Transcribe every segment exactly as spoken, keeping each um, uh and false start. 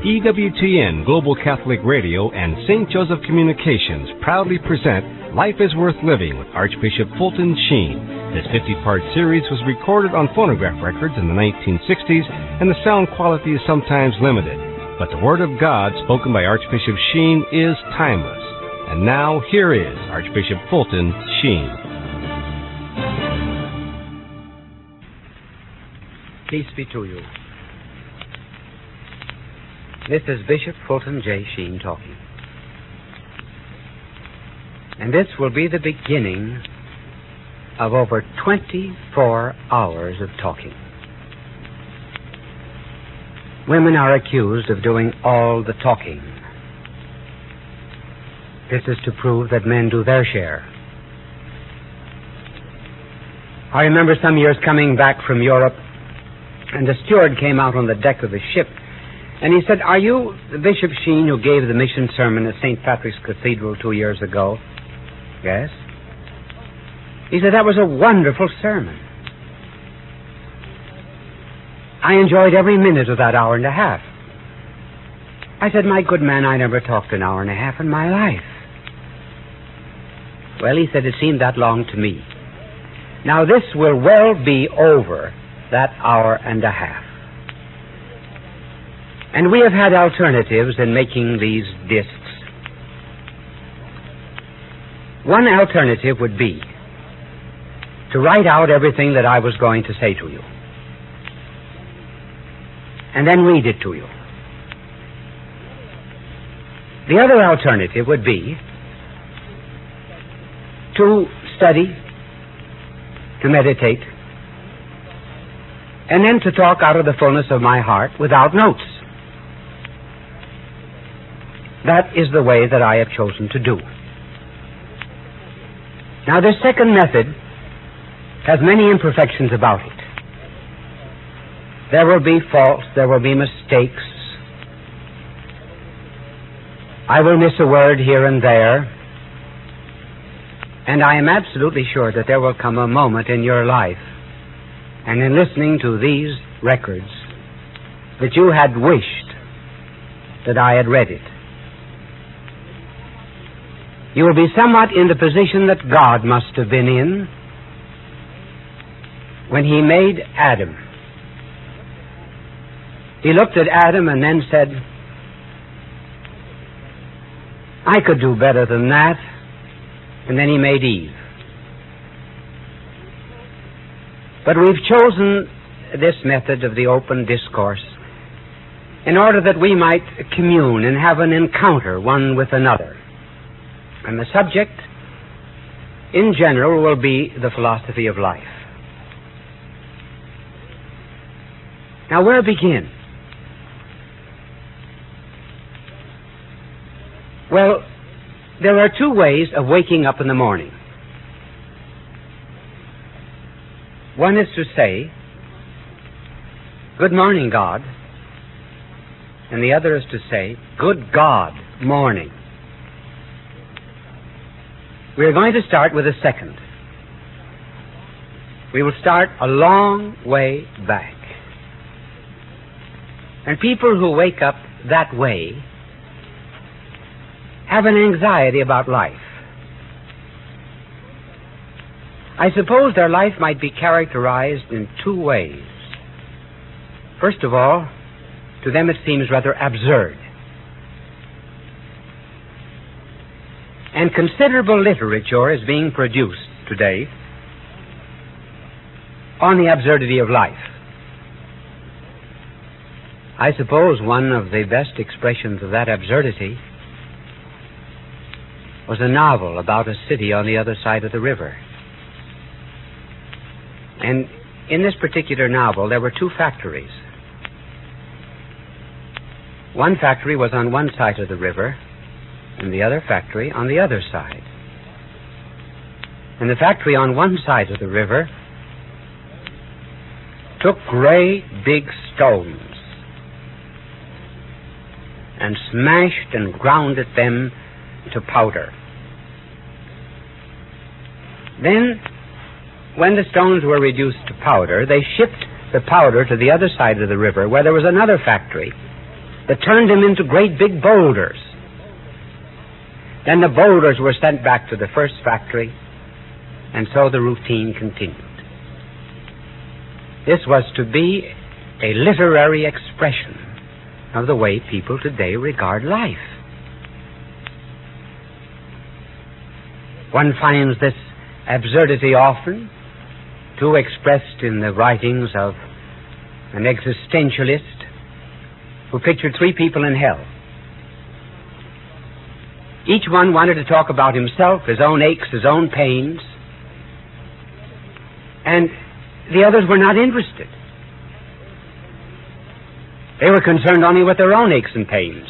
E W T N Global Catholic Radio and Saint Joseph Communications proudly present Life is Worth Living with Archbishop Fulton Sheen. This fifty-part series was recorded on phonograph records in the nineteen sixties, and the sound quality is sometimes limited. But the Word of God spoken by Archbishop Sheen is timeless. And now, here is Archbishop Fulton Sheen. Peace be to you. This is Bishop Fulton J. Sheen talking. And this will be the beginning of over twenty-four hours of talking. Women are accused of doing all the talking. This is to prove that men do their share. I remember some years coming back from Europe, and the steward came out on the deck of the ship, and he said, "Are you the Bishop Sheen who gave the mission sermon at Saint Patrick's Cathedral two years ago?" "Yes." He said, "That was a wonderful sermon. I enjoyed every minute of that hour and a half." I said, "My good man, I never talked an hour and a half in my life." Well, he said, "It seemed that long to me." Now, this will well be over that hour and a half. And we have had alternatives in making these discs. One alternative would be to write out everything that I was going to say to you, and then read it to you. The other alternative would be to study, to meditate, and then to talk out of the fullness of my heart without notes. That is the way that I have chosen to do. Now, this second method has many imperfections about it. There will be faults, there will be mistakes. I will miss a word here and there. And I am absolutely sure that there will come a moment in your life, and in listening to these records, that you had wished that I had read it. You will be somewhat in the position that God must have been in when He made Adam. He looked at Adam and then said, "I could do better than that." And then He made Eve. But we've chosen this method of the open discourse in order that we might commune and have an encounter one with another. And the subject, in general, will be the philosophy of life. Now, where begin? Well, there are two ways of waking up in the morning. One is to say, "Good morning, God," and the other is to say, "Good God, morning." We are going to start with the second. We will start a long way back. And people who wake up that way have an anxiety about life. I suppose their life might be characterized in two ways. First of all, to them it seems rather absurd. And considerable literature is being produced today on the absurdity of life. I suppose one of the best expressions of that absurdity was a novel about a city on the other side of the river. And in this particular novel, there were two factories. One factory was on one side of the river, and the other factory on the other side. And the factory on one side of the river took great big stones and smashed and grounded them to powder. Then, when the stones were reduced to powder, they shipped the powder to the other side of the river, where there was another factory, that turned them into great big boulders. Then the boulders were sent back to the first factory, and so the routine continued. This was to be a literary expression of the way people today regard life. One finds this absurdity often too expressed in the writings of an existentialist who pictured three people in hell. Each one wanted to talk about himself, his own aches, his own pains, and the others were not interested. They were concerned only with their own aches and pains.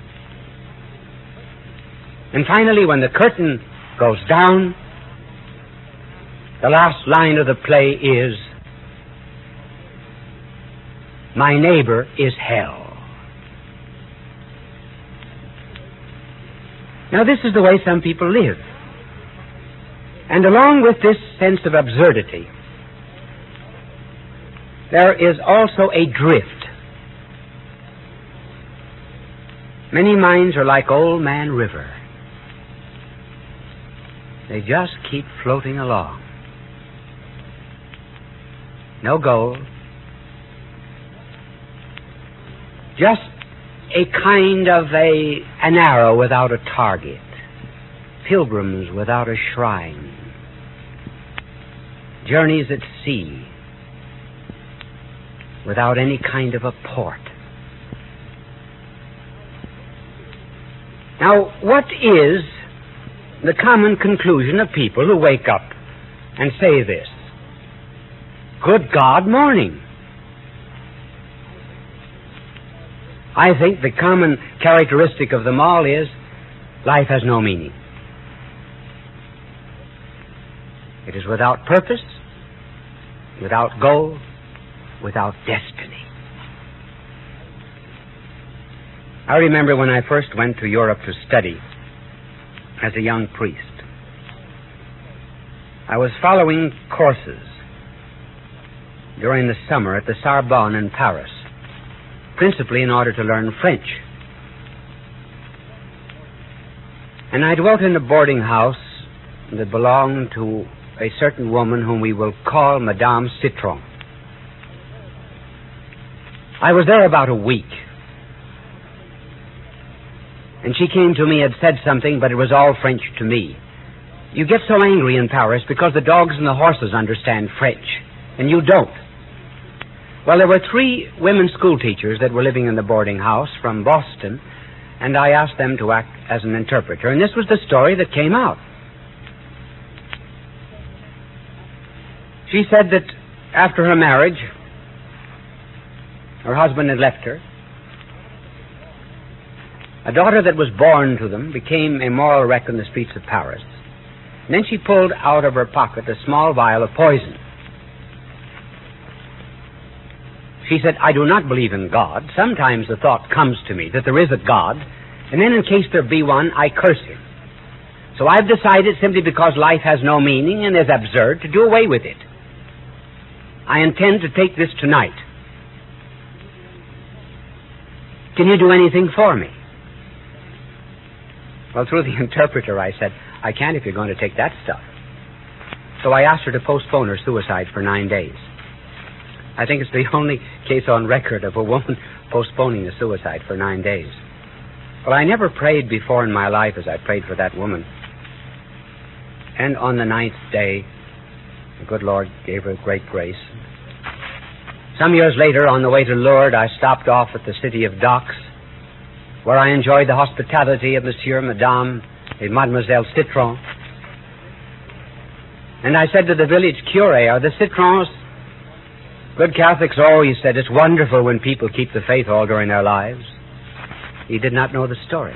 And finally, when the curtain goes down, the last line of the play is, "My neighbor is hell." Now, this is the way some people live. And along with this sense of absurdity, there is also a drift. Many minds are like Old Man River. They just keep floating along. No goal. Just a kind of a an arrow without a target. Pilgrims without a shrine. Journeys at sea without any kind of a port. Now, what is the common conclusion of people who wake up and say this? Good God, morning. I think the common characteristic of them all is life has no meaning. It is without purpose, without goal, without destiny. I remember when I first went to Europe to study as a young priest. I was following courses during the summer at the Sorbonne in Paris, principally in order to learn French. And I dwelt in a boarding house that belonged to a certain woman whom we will call Madame Citron. I was there about a week. And she came to me and said something, but it was all French to me. You get so angry in Paris because the dogs and the horses understand French, and you don't. Well, there were three women school teachers that were living in the boarding house from Boston, and I asked them to act as an interpreter, and this was the story that came out. She said that after her marriage, her husband had left her. A daughter that was born to them became a moral wreck in the streets of Paris. And then she pulled out of her pocket a small vial of poison. She said, I do not believe in God. Sometimes the thought comes to me that there is a God, and then in case there be one, I curse him. So I've decided, simply because life has no meaning and is absurd, to do away with it. I intend to take this tonight. Can you do anything for me? Well, through the interpreter, I said, I can't if you're going to take that stuff. So I asked her to postpone her suicide for nine days. I think it's the only case on record of a woman postponing a suicide for nine days. Well, I never prayed before in my life as I prayed for that woman. And on the ninth day, the good Lord gave her great grace. Some years later, on the way to Lourdes, I stopped off at the city of Docks, where I enjoyed the hospitality of Monsieur, Madame, and Mademoiselle Citron. And I said to the village curé, are the Citrons good Catholics? Oh, he said, it's wonderful when people keep the faith all during their lives. He did not know the story.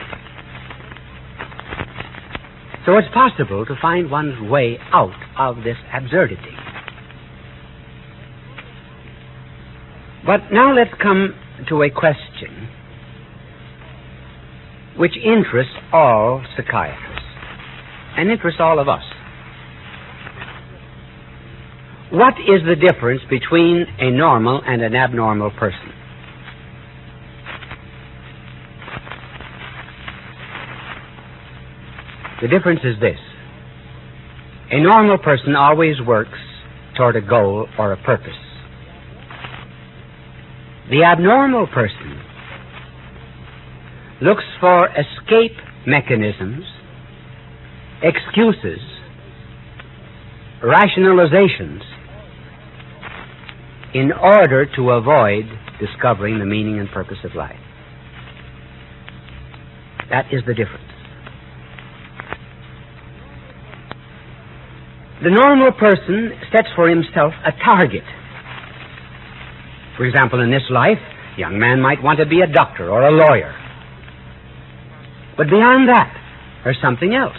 So it's possible to find one's way out of this absurdity. But now let's come to a question which interests all psychiatrists and interests all of us. What is the difference between a normal and an abnormal person? The difference is this. A normal person always works toward a goal or a purpose. The abnormal person looks for escape mechanisms, excuses, rationalizations in order to avoid discovering the meaning and purpose of life. That is the difference. The normal person sets for himself a target. For example, in this life, a young man might want to be a doctor or a lawyer. But beyond that, there's something else.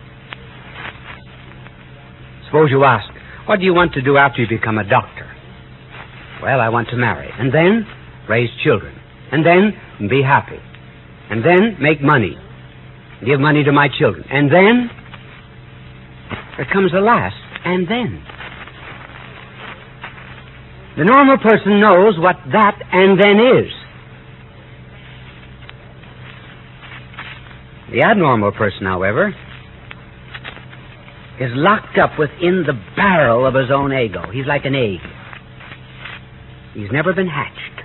Suppose you ask, what do you want to do after you become a doctor? Well, I want to marry, and then raise children, and then be happy, and then make money, give money to my children, and then there comes a last, and then. The normal person knows what that and then is. The abnormal person, however, is locked up within the barrel of his own ego. He's like an egg. He's never been hatched.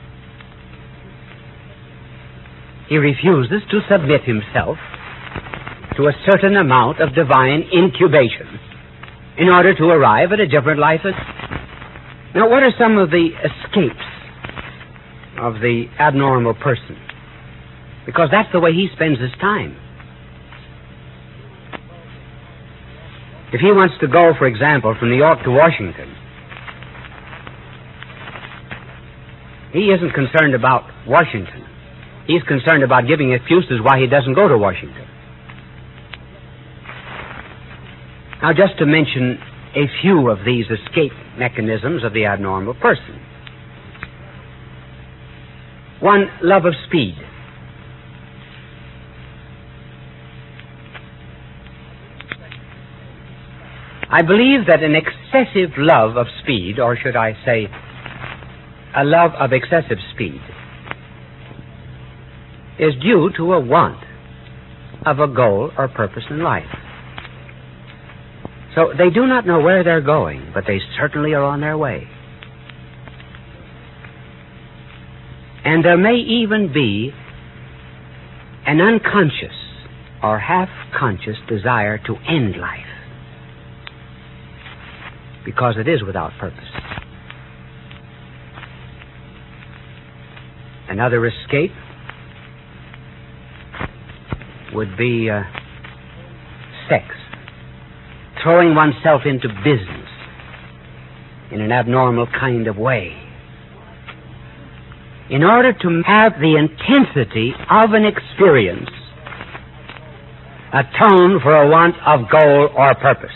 He refuses to submit himself to a certain amount of divine incubation in order to arrive at a different life. Now, what are some of the escapes of the abnormal person? Because that's the way he spends his time. If he wants to go, for example, from New York to Washington, he isn't concerned about Washington. He's concerned about giving excuses why he doesn't go to Washington. Now, just to mention a few of these escape mechanisms of the abnormal person. One, love of speed. I believe that an excessive love of speed, or should I say, a love of excessive speed, is due to a want of a goal or purpose in life. So they do not know where they're going, but they certainly are on their way. And there may even be an unconscious or half-conscious desire to end life, because it is without purpose. Another escape would be uh, sex. Throwing oneself into business in an abnormal kind of way in order to have the intensity of an experience atone for a want of goal or purpose.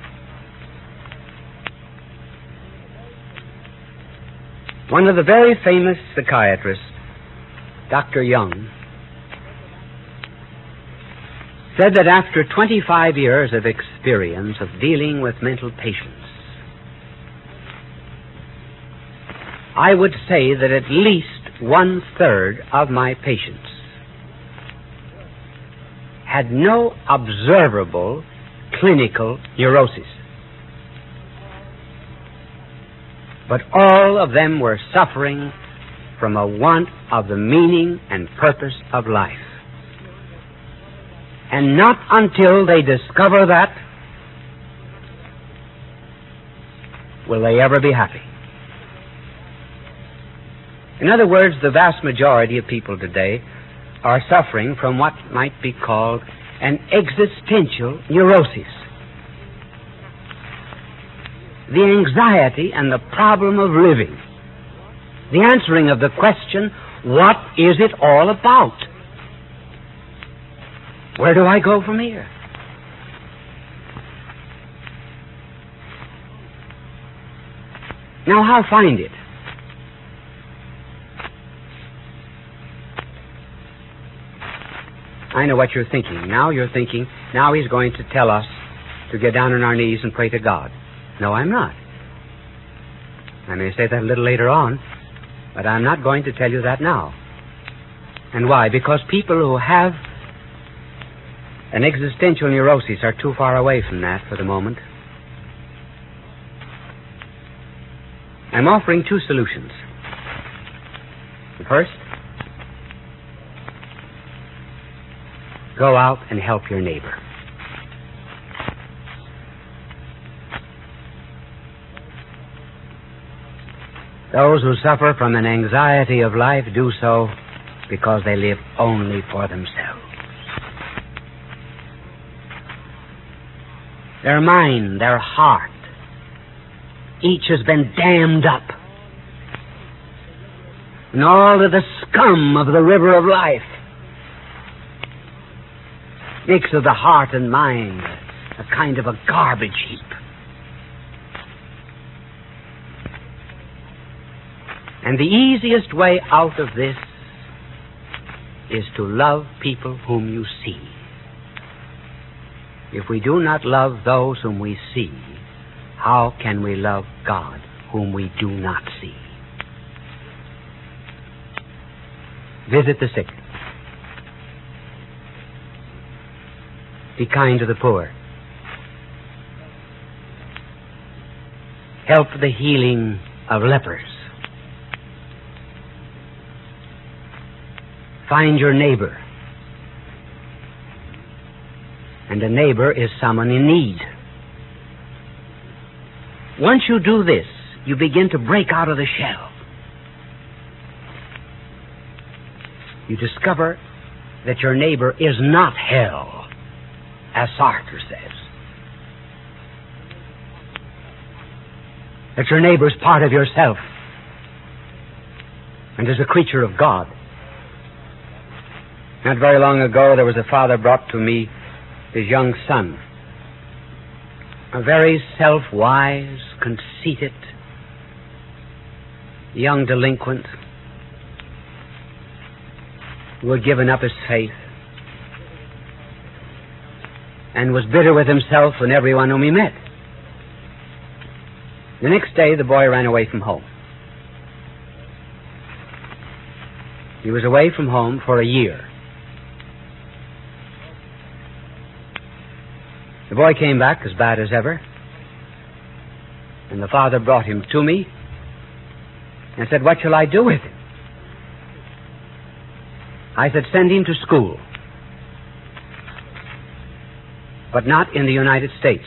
One of the very famous psychiatrists, Doctor Young, said that after twenty-five years of experience of dealing with mental patients, I would say that at least one-third of my patients had no observable clinical neurosis, but all of them were suffering from a want of the meaning and purpose of life. And not until they discover that will they ever be happy. In other words, the vast majority of people today are suffering from what might be called an existential neurosis. The anxiety and the problem of living. The answering of the question, what is it all about? Where do I go from here? Now, how find it? I know what you're thinking. Now you're thinking, now he's going to tell us to get down on our knees and pray to God. No, I'm not. I may say that a little later on, but I'm not going to tell you that now. And why? Because people who have An existential neurosis are too far away from that for the moment. I'm offering two solutions. The first, go out and help your neighbor. Those who suffer from an anxiety of life do so because they live only for themselves. Their mind, their heart, each has been dammed up. And all of the scum of the river of life makes of the heart and mind a kind of a garbage heap. And the easiest way out of this is to love people whom you see. If we do not love those whom we see, how can we love God whom we do not see? Visit the sick. Be kind to the poor. Help the healing of lepers. Find your neighbor. And a neighbor is someone in need. Once you do this, you begin to break out of the shell. You discover that your neighbor is not hell, as Sartre says. That your neighbor is part of yourself and is a creature of God. Not very long ago, there was a father brought to me his young son, a very self-wise, conceited, young delinquent who had given up his faith and was bitter with himself and everyone whom he met. The next day, the boy ran away from home. He was away from home for a year. The boy came back as bad as ever, and the father brought him to me and said, "What shall I do with him?" I said, "Send him to school, but not in the United States."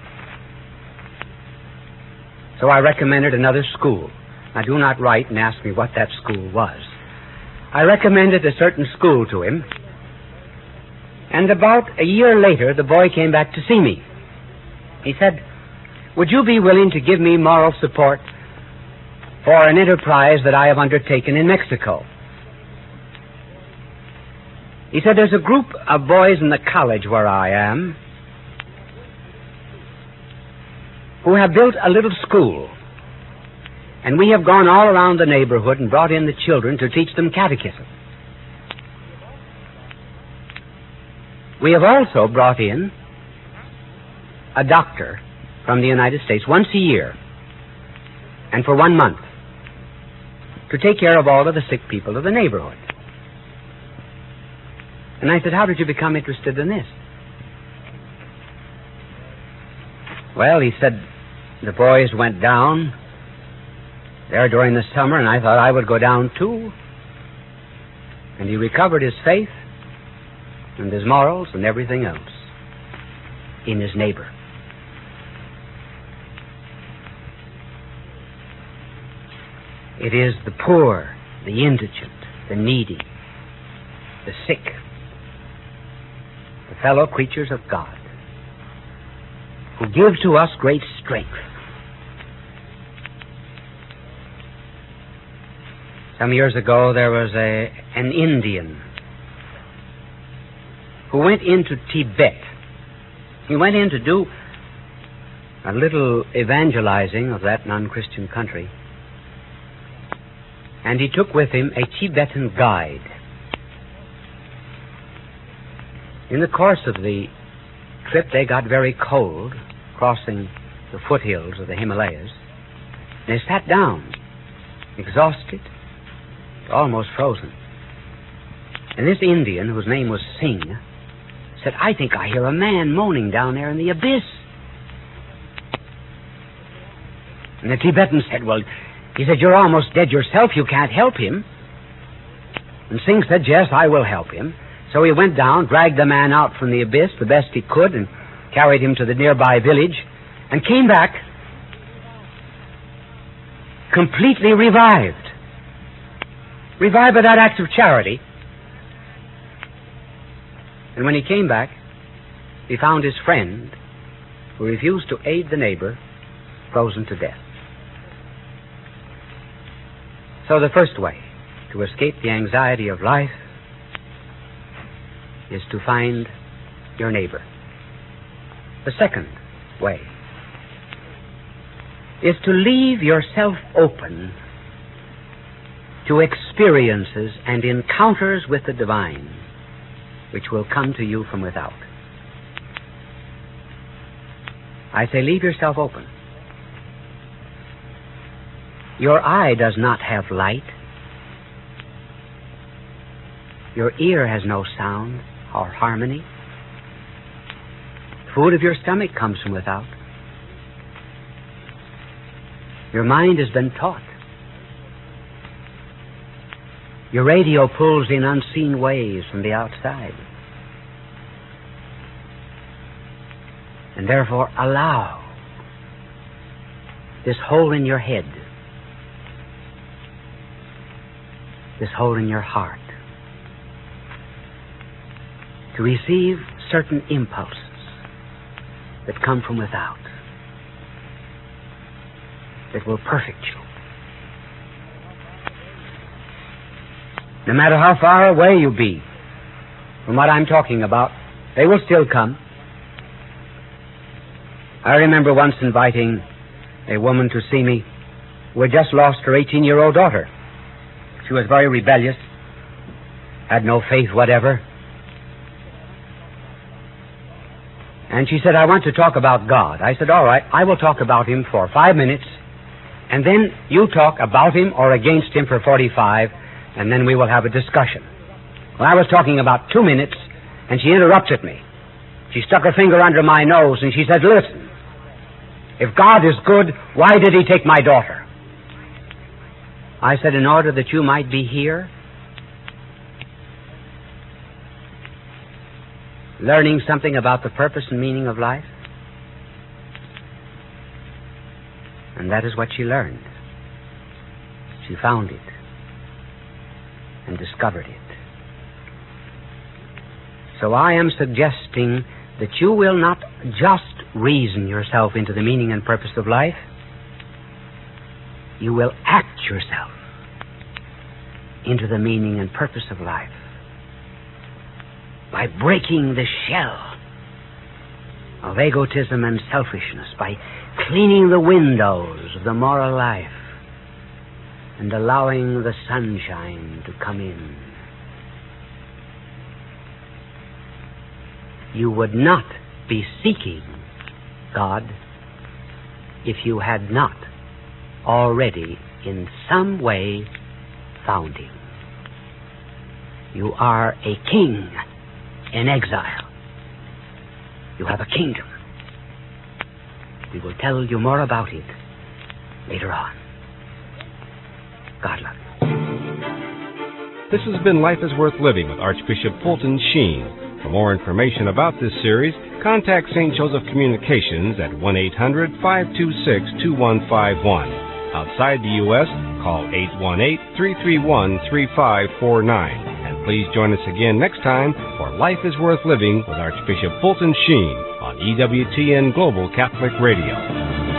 So I recommended another school. Now, do not write and ask me what that school was. I recommended a certain school to him, and about a year later, the boy came back to see me. He said, "Would you be willing to give me moral support for an enterprise that I have undertaken in Mexico?" He said, "There's a group of boys in the college where I am who have built a little school, and we have gone all around the neighborhood and brought in the children to teach them catechism. We have also brought in a doctor from the United States once a year and for one month to take care of all of the sick people of the neighborhood." And I said, "How did you become interested in this?" Well, he said, "The boys went down there during the summer, and I thought I would go down too." And he recovered his faith and his morals and everything else in his neighbor. It is the poor, the indigent, the needy, the sick, the fellow creatures of God, who give to us great strength. Some years ago, there was a, an Indian who went into Tibet. He went in to do a little evangelizing of that non-Christian country. And he took with him a Tibetan guide. In the course of the trip, they got very cold, crossing the foothills of the Himalayas. They sat down, exhausted, almost frozen. And this Indian, whose name was Singh, said, I think I hear a man moaning down there in the abyss. And the Tibetan said, well, he said, you're almost dead yourself. You can't help him. And Singh said, yes, I will help him. So he went down, dragged the man out from the abyss the best he could, and carried him to the nearby village, and came back completely revived. Revived by that act of charity. And when he came back, he found his friend, who refused to aid the neighbor, frozen to death. So the first way to escape the anxiety of life is to find your neighbor. The second way is to leave yourself open to experiences and encounters with the divine which will come to you from without. I say leave yourself open. Your eye does not have light. Your ear has no sound or harmony. Food of your stomach comes from without. Your mind has been taught. Your radio pulls in unseen waves from the outside. And therefore allow this hole in your head, this hole in your heart, to receive certain impulses that come from without, that will perfect you. No matter how far away you be from what I'm talking about, they will still come. I remember once inviting a woman to see me who had just lost her eighteen-year-old daughter. She was very rebellious, had no faith whatever. And she said, I want to talk about God. I said, all right, I will talk about him for five minutes, and then you talk about him or against him for forty-five, and then we will have a discussion. Well, I was talking about two minutes, and she interrupted me. She stuck her finger under my nose, and she said, listen, if God is good, why did he take my daughter? I said, in order that you might be here, learning something about the purpose and meaning of life. And that is what she learned. She found it and discovered it. So I am suggesting that you will not just reason yourself into the meaning and purpose of life. You will act yourself into the meaning and purpose of life by breaking the shell of egotism and selfishness, by cleaning the windows of the moral life and allowing the sunshine to come in. You would not be seeking God if you had not already in some way found him. You are a king in exile. You have a kingdom. We will tell you more about it later on. God love you. This has been Life is Worth Living with Archbishop Fulton Sheen. For more information about this series, contact Saint Joseph Communications at one eight hundred, five two six, two one five one. Outside the U S, call eight one eight, three three one, three five four nine. And please join us again next time for Life is Worth Living with Archbishop Fulton Sheen on E W T N Global Catholic Radio.